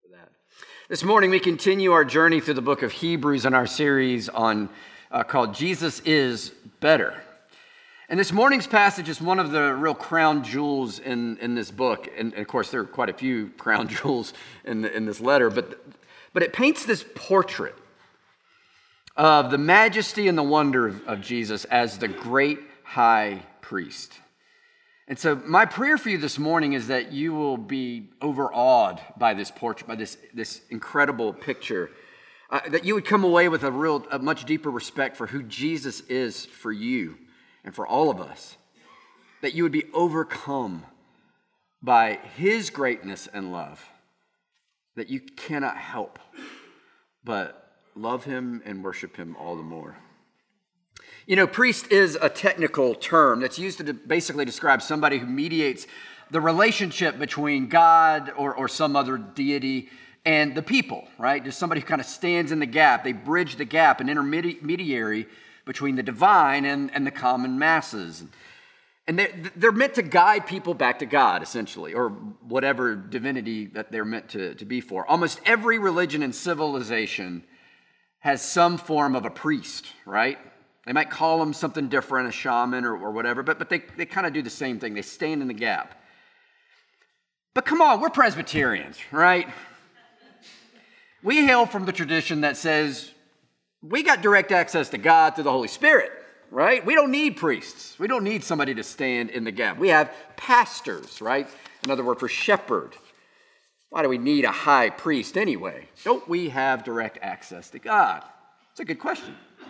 that. This morning we continue our journey through the book of Hebrews in our series on called Jesus is Better. And this morning's passage is one of the real crown jewels in this book. And of course, there are quite a few crown jewels in this letter, but it paints this portrait of the majesty and the wonder of Jesus as the great high priest. And so my prayer for you this morning is that you will be overawed by this portrait, by this incredible picture, that you would come away with a much deeper respect for who Jesus is for you and for all of us, that you would be overcome by his greatness and love, that you cannot help but love him and worship him all the more. You know, priest is a technical term that's used to basically describe somebody who mediates the relationship between God or some other deity and the people, right? Just somebody who kind of stands in the gap. They bridge the gap, an intermediary between the divine and the common masses. And they're meant to guide people back to God, essentially, or whatever divinity that they're meant to be for. Almost every religion and civilization has some form of a priest, right? They might call them something different, a shaman or whatever, but they kind of do the same thing. They stand in the gap. But come on, we're Presbyterians, right? We hail from the tradition that says we got direct access to God through the Holy Spirit, right? We don't need priests. We don't need somebody to stand in the gap. We have pastors, right? Another word for shepherd. Why do we need a high priest anyway? Don't we have direct access to God? It's a good question.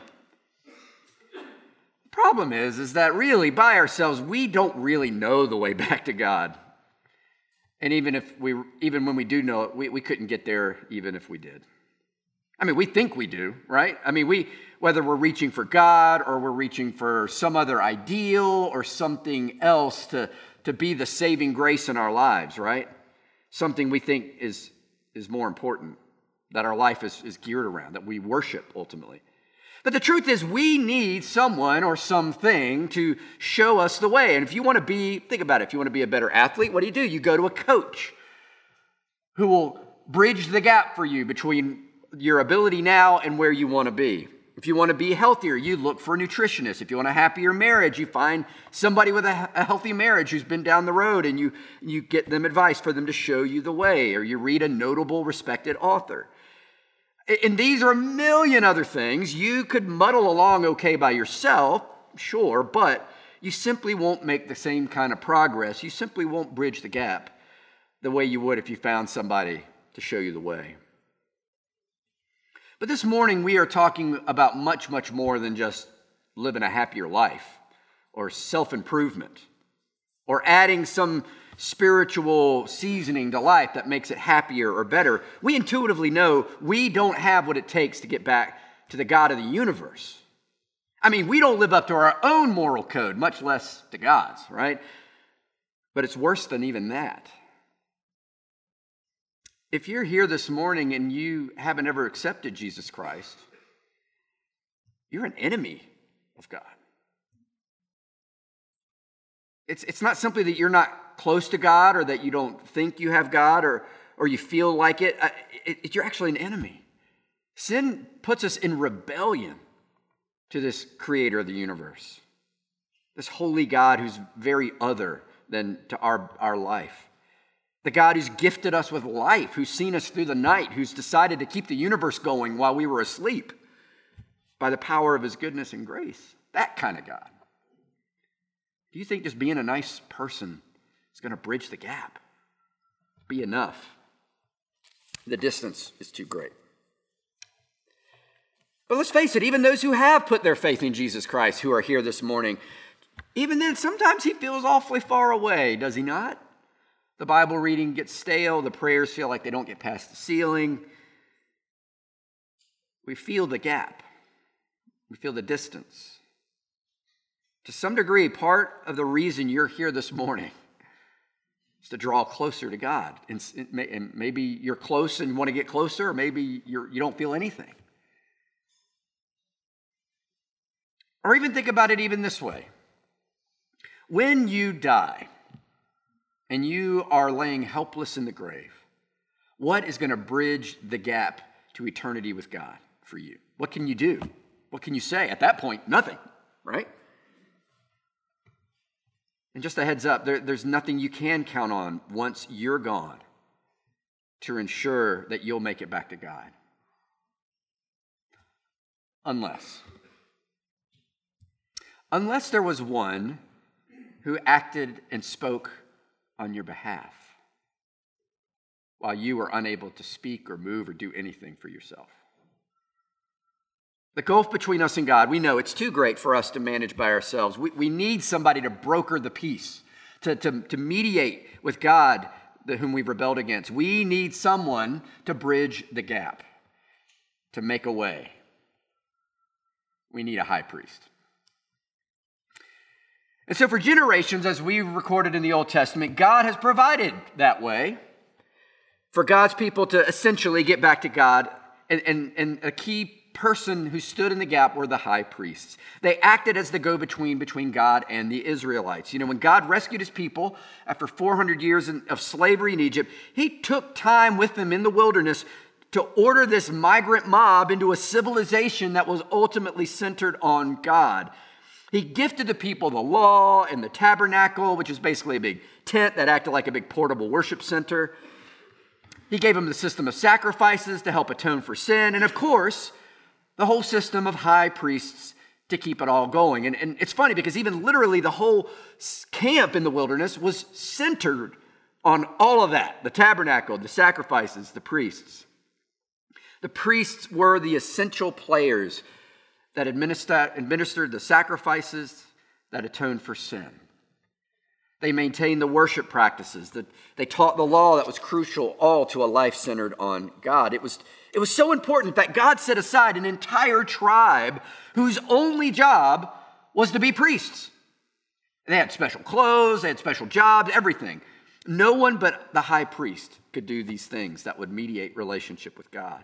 Problem is that really by ourselves, we don't really know the way back to God. And even when we do know it, we couldn't get there even if we did. I mean, we think we do, right? I mean, whether we're reaching for God or we're reaching for some other ideal or something else to be the saving grace in our lives, right? Something we think is more important, that our life is geared around, that we worship ultimately. But the truth is we need someone or something to show us the way. And if you want to think about it, if you want to be a better athlete, what do? You go to a coach who will bridge the gap for you between your ability now and where you want to be. If you want to be healthier, you look for a nutritionist. If you want a happier marriage, you find somebody with a healthy marriage who's been down the road and you get them advice for them to show you the way, or you read a notable, respected author. And these are a million other things. You could muddle along okay by yourself, sure, but you simply won't make the same kind of progress. You simply won't bridge the gap the way you would if you found somebody to show you the way. But this morning we are talking about much, much more than just living a happier life or self-improvement or adding some spiritual seasoning to life that makes it happier or better. We intuitively know we don't have what it takes to get back to the God of the universe. I mean, we don't live up to our own moral code, much less to God's, right? But it's worse than even that. If you're here this morning and you haven't ever accepted Jesus Christ, you're an enemy of God. It's not simply that you're not close to God or that you don't think you have God or you feel like it. You're actually an enemy. Sin puts us in rebellion to this creator of the universe, this holy God who's very other than to our life. The God who's gifted us with life, who's seen us through the night, who's decided to keep the universe going while we were asleep by the power of his goodness and grace. That kind of God. Do you think just being a nice person is going to bridge the gap? Be enough? The distance is too great. But let's face it, even those who have put their faith in Jesus Christ who are here this morning, even then sometimes he feels awfully far away, does he not? The Bible reading gets stale, the prayers feel like they don't get past the ceiling. We feel the gap. We feel the distance. To some degree, part of the reason you're here this morning is to draw closer to God. And maybe you're close and you want to get closer, or maybe you don't feel anything. Or even think about it even this way. When you die and you are laying helpless in the grave, What is going to bridge the gap to eternity with God for you? What can you do? What can you say? At that point, nothing, right? And just a heads up, there's nothing you can count on once you're gone to ensure that you'll make it back to God. Unless there was one who acted and spoke on your behalf while you were unable to speak or move or do anything for yourself. The gulf between us and God, we know it's too great for us to manage by ourselves. We need somebody to broker the peace, to mediate with God, whom we've rebelled against. We need someone to bridge the gap, to make a way. We need a high priest. And so for generations, as we recorded in the Old Testament, God has provided that way for God's people to essentially get back to God. And a key person who stood in the gap were the high priests. They acted as the go-between between God and the Israelites. You know, when God rescued his people after 400 years of slavery in Egypt, he took time with them in the wilderness to order this migrant mob into a civilization that was ultimately centered on God. He gifted the people the law and the tabernacle, which is basically a big tent that acted like a big portable worship center. He gave them the system of sacrifices to help atone for sin. And of course, the whole system of high priests to keep it all going. And it's funny because even literally the whole camp in the wilderness was centered on all of that. The tabernacle, the sacrifices, the priests. The priests were the essential players that administered the sacrifices that atoned for sin. They maintained the worship practices. They taught the law that was crucial, all to a life centered on God. It was so important that God set aside an entire tribe whose only job was to be priests. They had special clothes, they had special jobs, everything. No one but the high priest could do these things that would mediate relationship with God.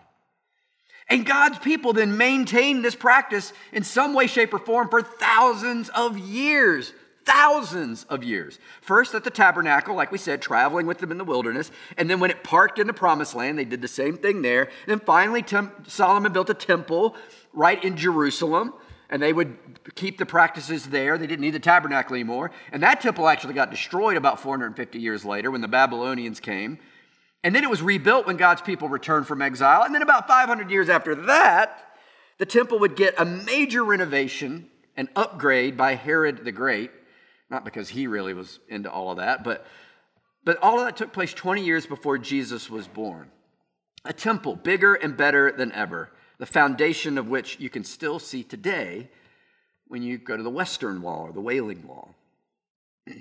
And God's people then maintained this practice in some way, shape, or form for thousands of years. Thousands of years. First at the tabernacle, like we said, traveling with them in the wilderness. And then when it parked in the promised land, they did the same thing there. And then finally, Solomon built a temple right in Jerusalem. And they would keep the practices there. They didn't need the tabernacle anymore. And that temple actually got destroyed about 450 years later when the Babylonians came. And then it was rebuilt when God's people returned from exile. And then about 500 years after that, the temple would get a major renovation and upgrade by Herod the Great. Not because he really was into all of that, but all of that took place 20 years before Jesus was born. A temple bigger and better than ever, the foundation of which you can still see today when you go to the Western Wall or the Wailing Wall. But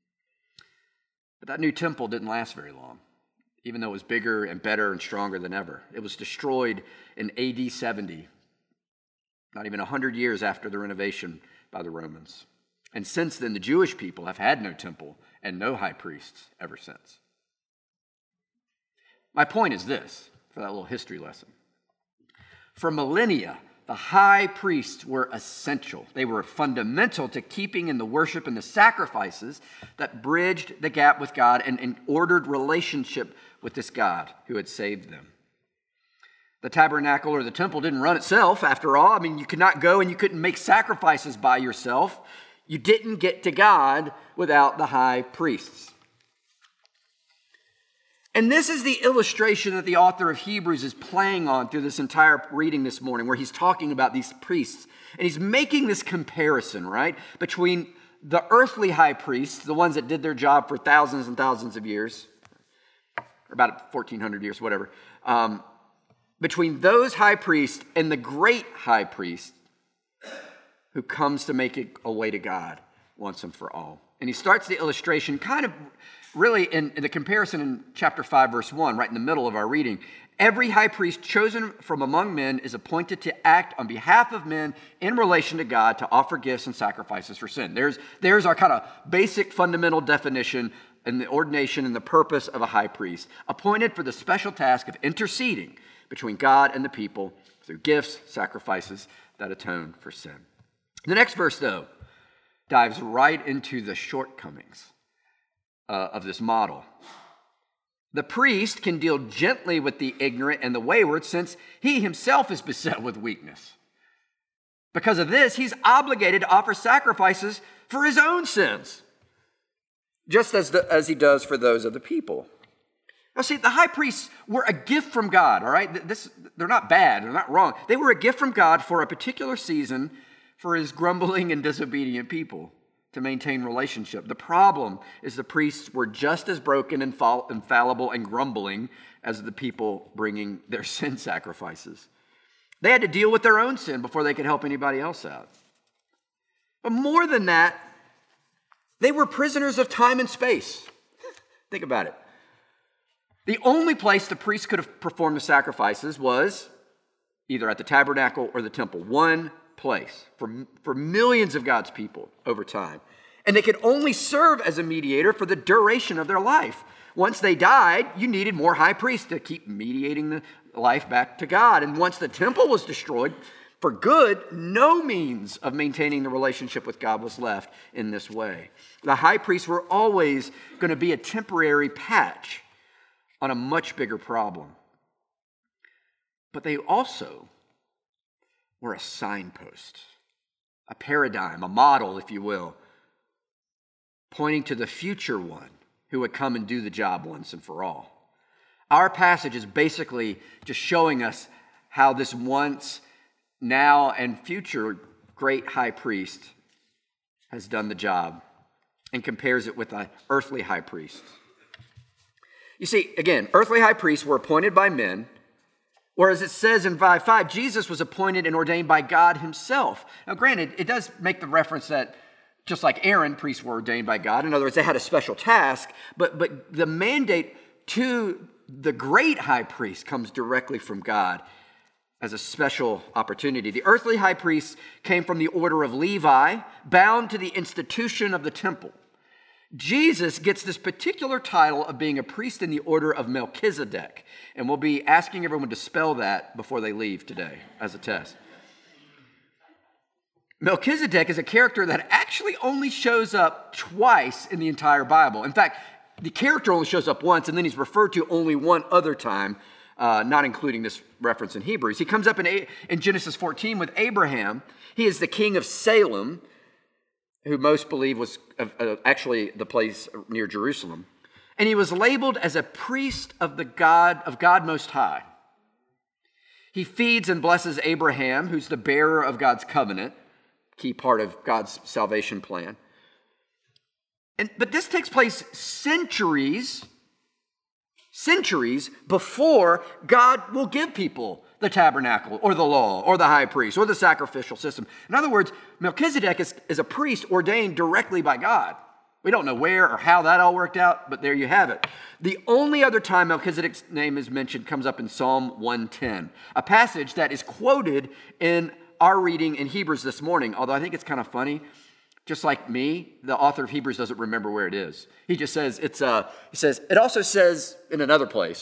that new temple didn't last very long, even though it was bigger and better and stronger than ever. It was destroyed in AD 70, not even 100 years after the renovation by the Romans. And since then, the Jewish people have had no temple and no high priests ever since. My point is this, for that little history lesson. For millennia, the high priests were essential. They were fundamental to keeping in the worship and the sacrifices that bridged the gap with God and ordered relationship with this God who had saved them. The tabernacle or the temple didn't run itself, after all. I mean, you could not go and you couldn't make sacrifices by yourself. You didn't get to God without the high priests. And this is the illustration that the author of Hebrews is playing on through this entire reading this morning, where he's talking about these priests. And he's making this comparison, right, between the earthly high priests, the ones that did their job for thousands and thousands of years, or about 1,400 years, whatever, between those high priests and the great high priest who comes to make a way to God once and for all. And he starts the illustration kind of really in the comparison in chapter 5, verse 1, right in the middle of our reading. Every high priest chosen from among men is appointed to act on behalf of men in relation to God, to offer gifts and sacrifices for sin. There's our kind of basic fundamental definition and the ordination and the purpose of a high priest, appointed for the special task of interceding between God and the people through gifts, sacrifices that atone for sin. The next verse, though, dives right into the shortcomings of this model. The priest can deal gently with the ignorant and the wayward since he himself is beset with weakness. Because of this, he's obligated to offer sacrifices for his own sins, just as he does for those of the people. Now see, the high priests were a gift from God, all right? They're not bad, they're not wrong. They were a gift from God for a particular season for his grumbling and disobedient people to maintain relationship. The problem is the priests were just as broken and infallible and grumbling as the people bringing their sin sacrifices. They had to deal with their own sin before they could help anybody else out. But more than that, they were prisoners of time and space. Think about it. The only place the priests could have performed the sacrifices was either at the tabernacle or the temple. One place for millions of God's people over time. And they could only serve as a mediator for the duration of their life. Once they died, you needed more high priests to keep mediating the life back to God. And once the temple was destroyed for good, no means of maintaining the relationship with God was left in this way. The high priests were always going to be a temporary patch on a much bigger problem. But they also were a signpost, a paradigm, a model, if you will, pointing to the future one who would come and do the job once and for all. Our passage is basically just showing us how this once, now, and future great high priest has done the job and compares it with an earthly high priest. You see, again, earthly high priests were appointed by men, whereas it says in 5:5, Jesus was appointed and ordained by God himself. Now, granted, it does make the reference that just like Aaron, priests were ordained by God. In other words, they had a special task, but the mandate to the great high priest comes directly from God as a special opportunity. The earthly high priests came from the order of Levi, bound to the institution of the temple. Jesus gets this particular title of being a priest in the order of Melchizedek, and we'll be asking everyone to spell that before they leave today as a test. Melchizedek is a character that actually only shows up twice in the entire Bible. In fact, the character only shows up once, and then he's referred to only one other time, not including this reference in Hebrews. He comes up in Genesis 14 with Abraham. He is the king of Salem, who most believe was actually the place near Jerusalem. And he was labeled as a priest of God Most High. He feeds and blesses Abraham, who's the bearer of God's covenant, key part of God's salvation plan. But this takes place centuries before God will give people the tabernacle or the law or the high priest or the sacrificial system. In other words, Melchizedek is a priest ordained directly by God. We don't know where or how that all worked out, but there you have it. The only other time Melchizedek's name is mentioned comes up in Psalm 110, a passage that is quoted in our reading in Hebrews this morning, although I think it's kind of funny. Just like me, the author of Hebrews doesn't remember where it is. He just says it also says in another place.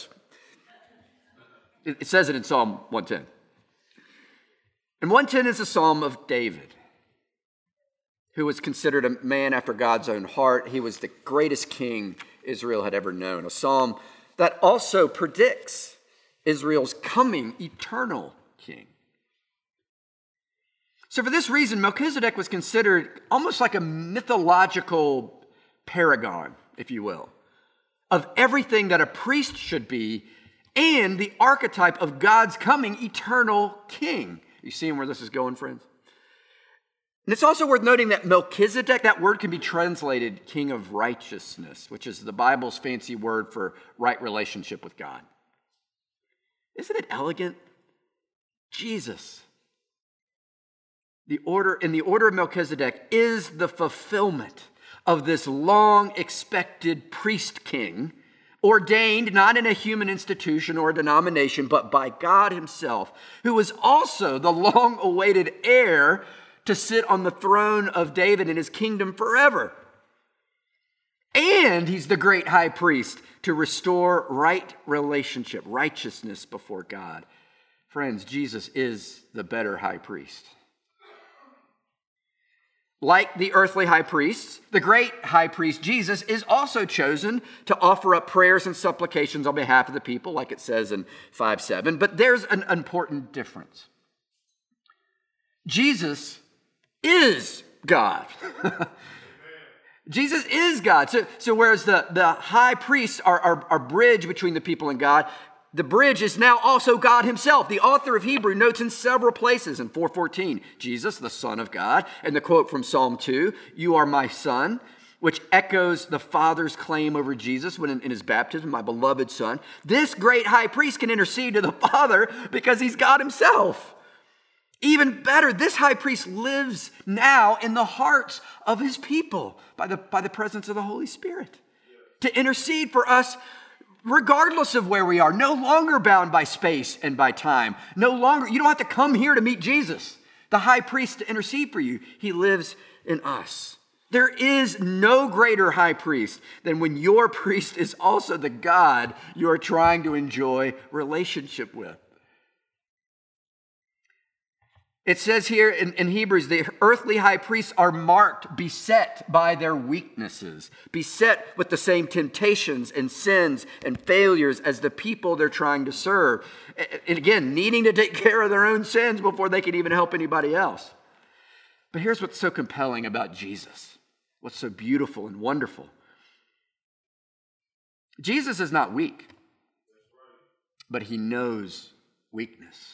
It says it in Psalm 110. And 110 is a psalm of David, who was considered a man after God's own heart. He was the greatest king Israel had ever known. A psalm that also predicts Israel's coming eternal king. So for this reason, Melchizedek was considered almost like a mythological paragon, if you will, of everything that a priest should be and the archetype of God's coming eternal king. You seeing where this is going, friends? And it's also worth noting that Melchizedek, that word can be translated king of righteousness, which is the Bible's fancy word for right relationship with God. Isn't it elegant? Jesus, in the order of Melchizedek, is the fulfillment of this long-expected priest king, ordained not in a human institution or a denomination, but by God himself, who is also the long-awaited heir to sit on the throne of David in his kingdom forever. And he's the great high priest to restore right relationship, righteousness before God. Friends, Jesus is the better high priest. Like the earthly high priests, the great high priest Jesus is also chosen to offer up prayers and supplications on behalf of the people, like it says in 5:7. But there's an important difference. Jesus is God. Jesus is God. So whereas the high priests are our bridge between the people and God, the bridge is now also God himself. The author of Hebrew notes in several places in 4:14, Jesus, the Son of God, and the quote from Psalm 2, "You are my Son," which echoes the Father's claim over Jesus when in his baptism, "My beloved Son." This great high priest can intercede to the Father because he's God himself. Even better, this high priest lives now in the hearts of his people by the presence of the Holy Spirit to intercede for us regardless of where we are, no longer bound by space and by time. No longer, you don't have to come here to meet Jesus, the high priest, to intercede for you. He lives in us. There is no greater high priest than when your priest is also the God you are trying to enjoy relationship with. It says here in Hebrews, the earthly high priests are marked, beset by their weaknesses, beset with the same temptations and sins and failures as the people they're trying to serve. And again, needing to take care of their own sins before they can even help anybody else. But here's what's so compelling about Jesus, what's so beautiful and wonderful. Jesus is not weak, but he knows weakness.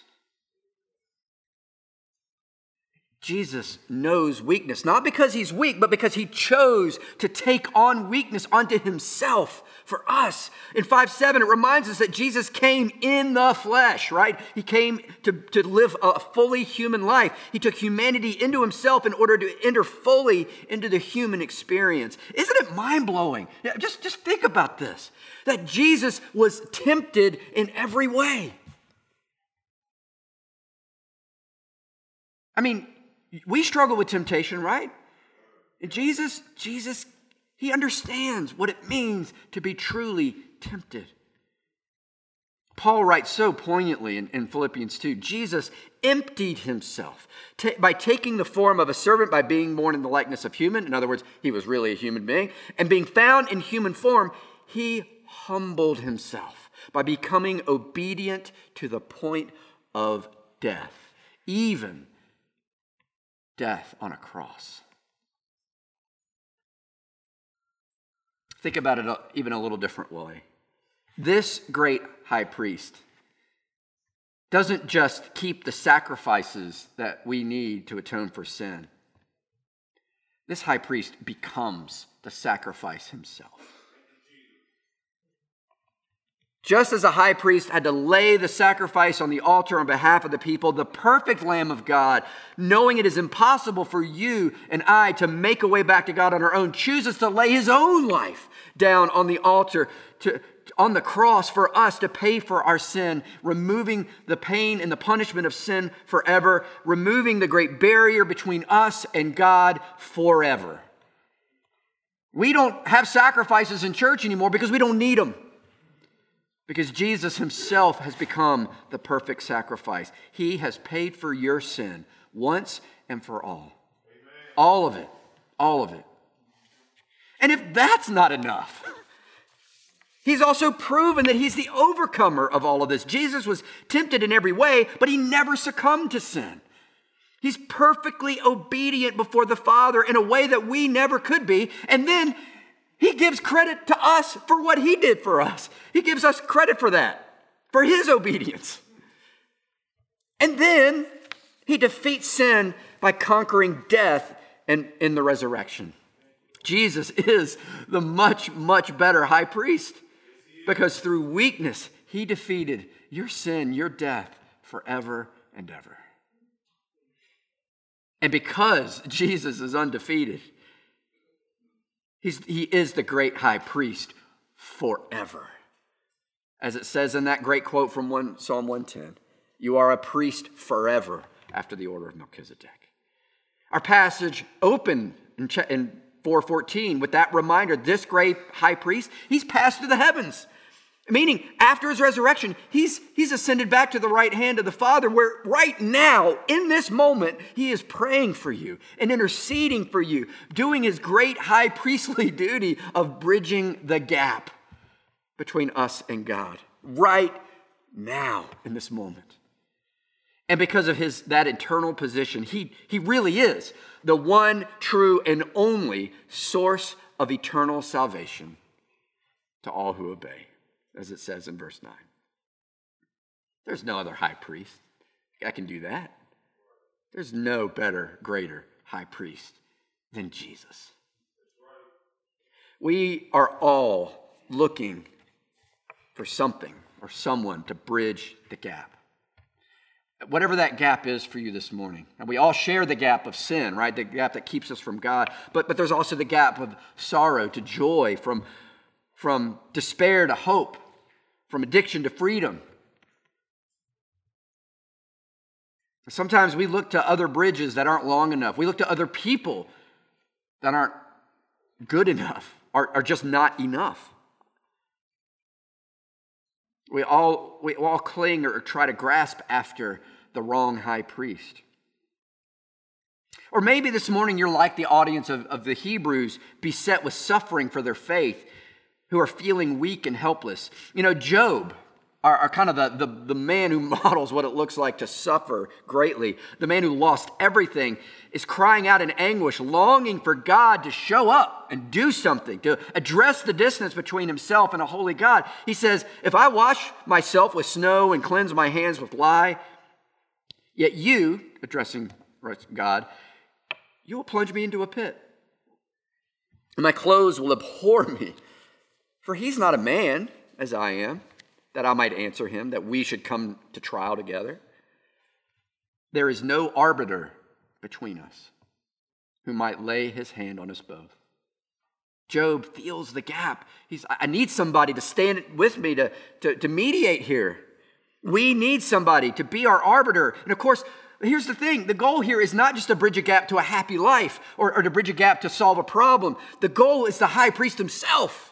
Jesus knows weakness, not because he's weak, but because he chose to take on weakness onto himself for us. In 5:7, it reminds us that Jesus came in the flesh, right? He came to live a fully human life. He took humanity into himself in order to enter fully into the human experience. Isn't it mind-blowing? Just think about this, that Jesus was tempted in every way. I mean, we struggle with temptation, right? And Jesus, he understands what it means to be truly tempted. Paul writes so poignantly in Philippians 2, Jesus emptied himself by taking the form of a servant, by being born in the likeness of human. In other words, he was really a human being. And being found in human form, he humbled himself by becoming obedient to the point of death, even death on a cross. Think about it even a little different way. This great high priest doesn't just keep the sacrifices that we need to atone for sin. This high priest becomes the sacrifice himself. Just as a high priest had to lay the sacrifice on the altar on behalf of the people, the perfect Lamb of God, knowing it is impossible for you and I to make a way back to God on our own, chooses to lay his own life down on the altar, on the cross for us to pay for our sin, removing the pain and the punishment of sin forever, removing the great barrier between us and God forever. We don't have sacrifices in church anymore because we don't need them. Because Jesus himself has become the perfect sacrifice. He has paid for your sin once and for all. Amen. All of it. All of it. And if that's not enough, he's also proven that he's the overcomer of all of this. Jesus was tempted in every way, but he never succumbed to sin. He's perfectly obedient before the Father in a way that we never could be. And then he gives credit to us for what he did for us. He gives us credit for that, for his obedience. And then he defeats sin by conquering death and in the resurrection. Jesus is the much, much better high priest because through weakness, he defeated your sin, your death forever and ever. And because Jesus is undefeated, he is the great high priest forever. As it says in that great quote from Psalm 110, you are a priest forever after the order of Melchizedek. Our passage opened in 4:14 with that reminder, this great high priest, he's passed to the heavens. Meaning, after his resurrection, he's ascended back to the right hand of the Father, where right now, in this moment, he is praying for you and interceding for you, doing his great high priestly duty of bridging the gap between us and God, right now, in this moment. And because of that eternal position, he really is the one true and only source of eternal salvation to all who obey, as it says in verse 9. There's no other high priest. I can do that. There's no better, greater high priest than Jesus. We are all looking for something or someone to bridge the gap. Whatever that gap is for you this morning. And we all share the gap of sin, right? The gap that keeps us from God. But there's also the gap of sorrow to joy, from despair to hope, from addiction to freedom. Sometimes we look to other bridges that aren't long enough. We look to other people that aren't good enough, are just not enough. We all cling or try to grasp after the wrong high priest. Or maybe this morning you're like the audience of the Hebrews, beset with suffering for their faith, who are feeling weak and helpless. You know, Job, are kind of the man who models what it looks like to suffer greatly. The man who lost everything is crying out in anguish, longing for God to show up and do something, to address the distance between himself and a holy God. He says, if I wash myself with snow and cleanse my hands with lye, yet you, addressing God, you will plunge me into a pit, and my clothes will abhor me. For he's not a man, as I am, that I might answer him, that we should come to trial together. There is no arbiter between us who might lay his hand on us both. Job feels the gap. I need somebody to stand with me to mediate here. We need somebody to be our arbiter. And of course, here's the thing. The goal here is not just to bridge a gap to a happy life or to bridge a gap to solve a problem. The goal is the high priest himself.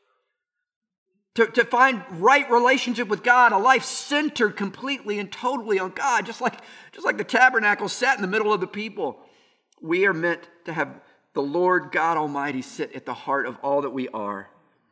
To find right relationship with God, a life centered completely and totally on God, just like the tabernacle sat in the middle of the people. We are meant to have the Lord God Almighty sit at the heart of all that we are.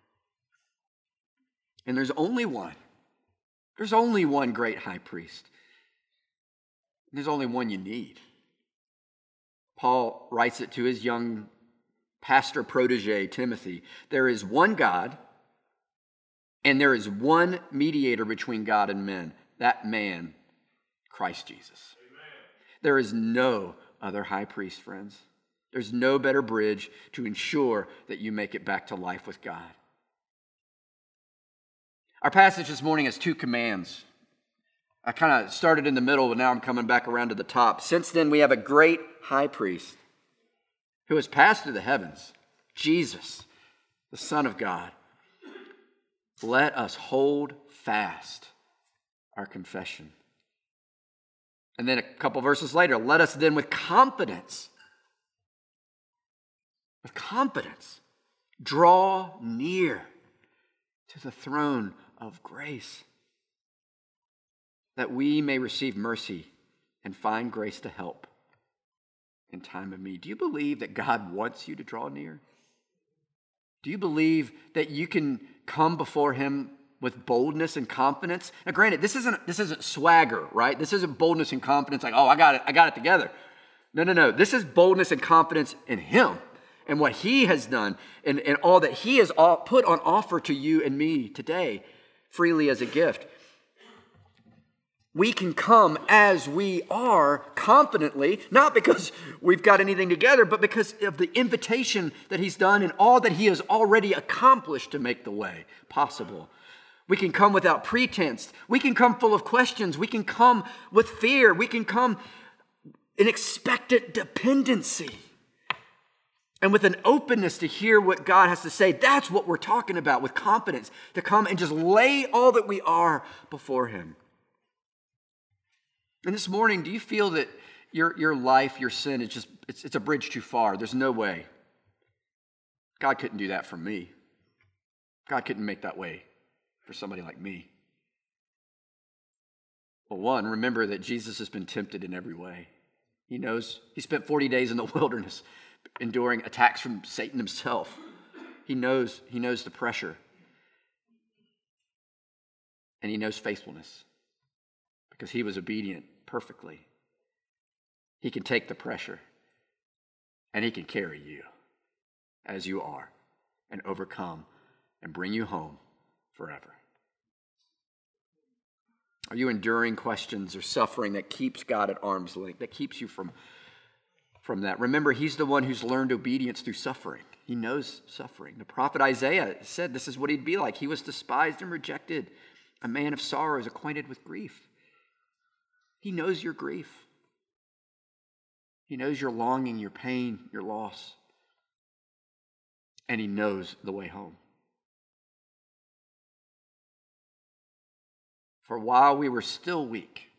And there's only one. There's only one great high priest. There's only one you need. Paul writes it to his young pastor protege, Timothy. There is one God, and there is one mediator between God and men, that man, Christ Jesus. Amen. There is no other high priest, friends. There's no better bridge to ensure that you make it back to life with God. Our passage this morning has two commands. I kind of started in the middle, but now I'm coming back around to the top. Since then, we have a great high priest who has passed through the heavens, Jesus, the Son of God. Let us hold fast our confession. And then a couple verses later, let us then with confidence, draw near to the throne of grace, that we may receive mercy and find grace to help in time of need. Do you believe that God wants you to draw near? Do you believe that you can come before him with boldness and confidence? Now, granted, this isn't swagger, right? This isn't boldness and confidence like, oh, I got it together. No. This is boldness and confidence in him and what he has done and all that he has put on offer to you and me today, freely as a gift. We can come as we are confidently, not because we've got anything together, but because of the invitation that he's done and all that he has already accomplished to make the way possible. We can come without pretense. We can come full of questions. We can come with fear. We can come in expectant dependency and with an openness to hear what God has to say. That's what we're talking about, with confidence, to come and just lay all that we are before him. And this morning, do you feel that your life, your sin, it's a bridge too far? There's no way. God couldn't do that for me. God couldn't make that way for somebody like me? Well, one, remember that Jesus has been tempted in every way. He knows. He spent 40 days in the wilderness enduring attacks from Satan himself. He knows the pressure. And he knows faithfulness because he was obedient perfectly. He can take the pressure and he can carry you as you are and overcome and bring you home forever. Are you enduring questions or suffering that keeps God at arm's length, that keeps you from that? Remember, he's the one who's learned obedience through suffering. He knows suffering. The prophet Isaiah said this is what he'd be like. He was despised and rejected, a man of sorrows, acquainted with grief. He knows your grief. He knows your longing, your pain, your loss. And he knows the way home. For while we were still weak,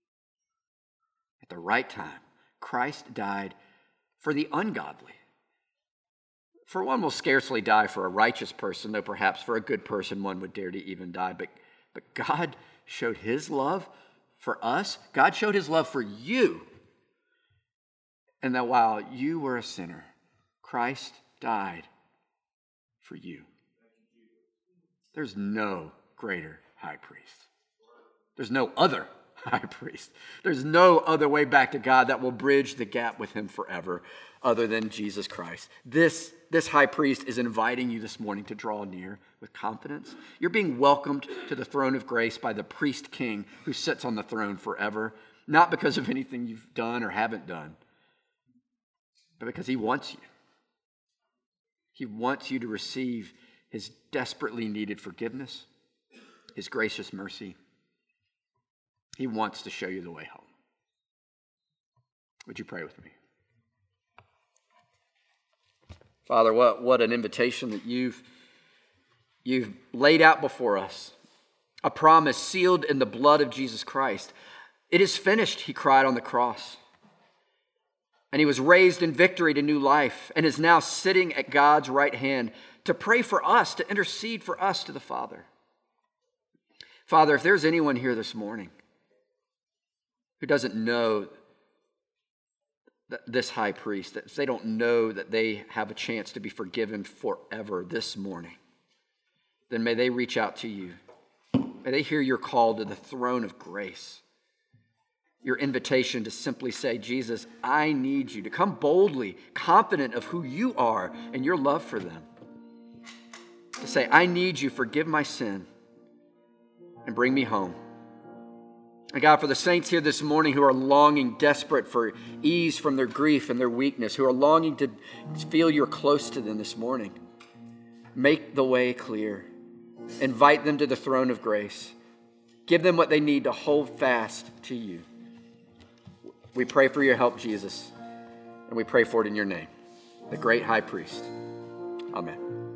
at the right time, Christ died for the ungodly. For one will scarcely die for a righteous person, though perhaps for a good person one would dare to even die. But God showed his love for us. God showed his love for you. And that while you were a sinner, Christ died for you. There's no greater high priest. There's no other high priest. There's no other way back to God that will bridge the gap with him forever other than Jesus Christ. This high priest is inviting you this morning to draw near with confidence. You're being welcomed to the throne of grace by the priest king who sits on the throne forever, not because of anything you've done or haven't done, but because he wants you. He wants you to receive his desperately needed forgiveness, his gracious mercy. He wants to show you the way home. Would you pray with me? Father, what an invitation that you've laid out before us. A promise sealed in the blood of Jesus Christ. It is finished, he cried on the cross. And he was raised in victory to new life and is now sitting at God's right hand to pray for us, to intercede for us to the Father. Father, if there's anyone here this morning who doesn't know this high priest, that they don't know that they have a chance to be forgiven forever this morning, then may they reach out to you. May they hear your call to the throne of grace, your invitation to simply say, Jesus, I need you, to come boldly, confident of who you are and your love for them. To say, I need you, forgive my sin, and bring me home. And God, for the saints here this morning who are longing, desperate for ease from their grief and their weakness, who are longing to feel you're close to them this morning, make the way clear. Invite them to the throne of grace. Give them what they need to hold fast to you. We pray for your help, Jesus, and we pray for it in your name, the great high priest. Amen.